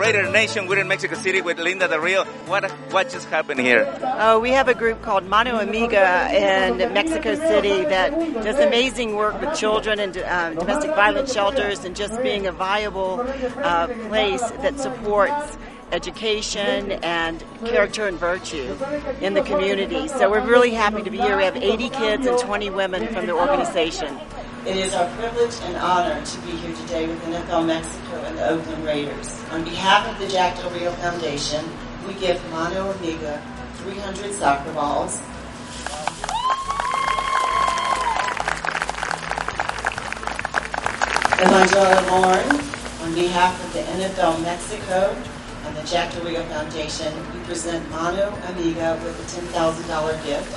Raider Nation. We're in Mexico City with Linda Del Rio. What just happened here? We have a group called Mano Amiga in Mexico City that does amazing work with children and domestic violence shelters and just being a viable place that supports education and character and virtue in the community. So we're really happy to be here. We have 80 kids and 20 women from the organization. It is our privilege and honor to be here today with NFL Mexico and the Oakland Raiders. On behalf of the Jack Del Rio Foundation, we give Mano Amiga 300 soccer balls, Evangelia Lauren, on behalf of the NFL Mexico and the Jack Del Rio Foundation, we present Mano Amiga with a $10,000 gift.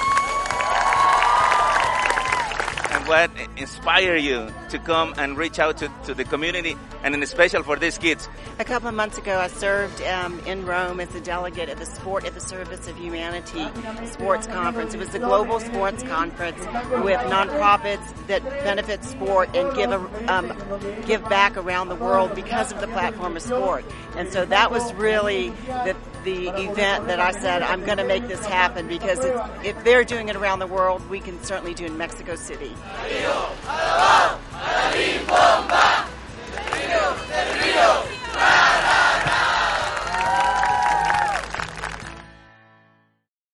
And what inspired you to come and reach out to the community, and in special for these kids? A couple of months ago, I served in Rome as a delegate at the Sport at the Service of Humanity Sports Conference. It was a global sports conference with nonprofits that benefit sport and give back around the world because of the platform of sport. And so that was really the event that I said, I'm going to make this happen, because if they're doing it around the world, we can certainly do it in Mexico City.